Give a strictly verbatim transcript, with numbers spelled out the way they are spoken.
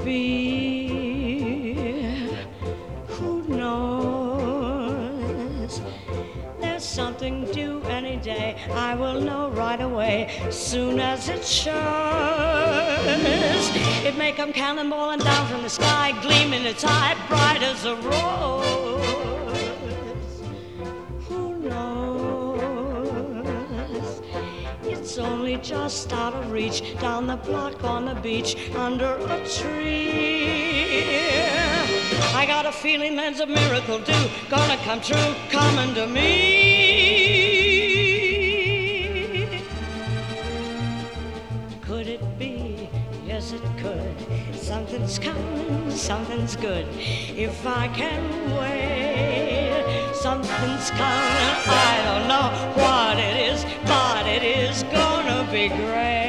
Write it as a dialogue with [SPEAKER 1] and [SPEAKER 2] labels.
[SPEAKER 1] be? Who knows? There's something due any day. I will know right away, soon as it shows. It may come cannonballing down from the sky, gleaming its eye bright as a rose. Who knows? It's only just out of reach, down the block on the beach, under a tree. I got a feeling there's a miracle due, gonna come true, coming to me. Could it be? Yes, it could. Something's coming, something's good. If I can wait, something's coming. I don't know what it is, but it is gonna be great.